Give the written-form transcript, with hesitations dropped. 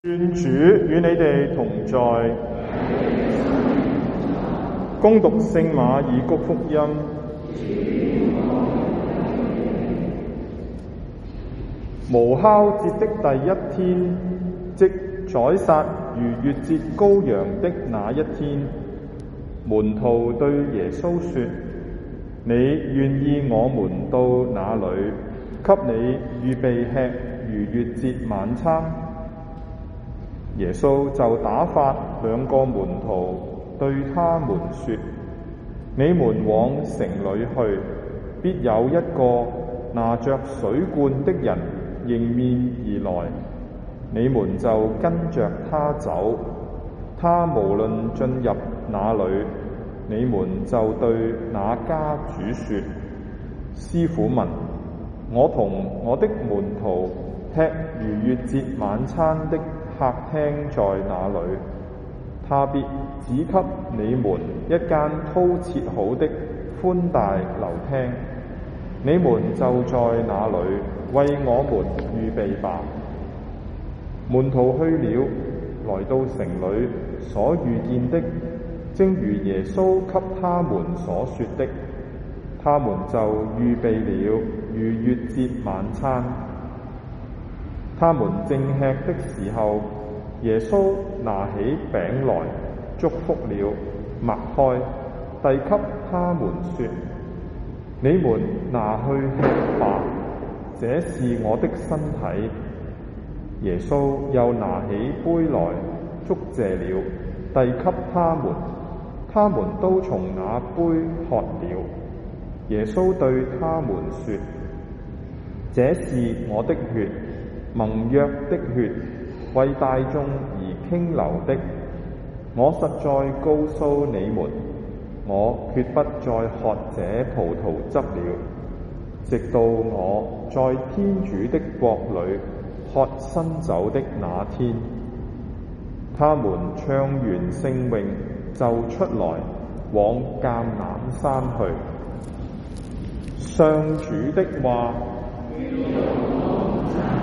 願主與你哋同在。恭讀聖馬爾谷福音。無酵節的第一天，即宰殺逾越節羔羊的那一天，門徒對耶穌說：你願意我們到哪裏，給你預備吃逾越節晚餐？耶穌就打發兩個門徒對他們說：你們往城裏去，必有一個拿着水罐的人迎面而來，你們就跟着他走。他無論進入哪裏，你們就對那家主說：師傅問，我同我的門徒吃逾越節晚餐的客廳在哪裏？他必指給你們一間鋪設好的寬大樓廳，你們就在那裏為我們預備吧。門徒去了，來到城裏，所遇見的正如耶穌給他們所說的，他們就預備了逾越節晚餐。他們正吃的時候，耶穌拿起餅來，祝福了，擘開，遞給他們說：你們拿去吃吧，這是我的身體。耶穌又拿起杯來，祝謝了，遞給他們，他們都從那杯喝了。耶穌對他們說：這是我的血，盟約的血，為大眾而傾流的。我實在告訴你們，我決不再喝這葡萄汁了，直到我在天主的國裏喝新酒的那天。他們唱完聖詠，就出來往橄欖山去。上主的話。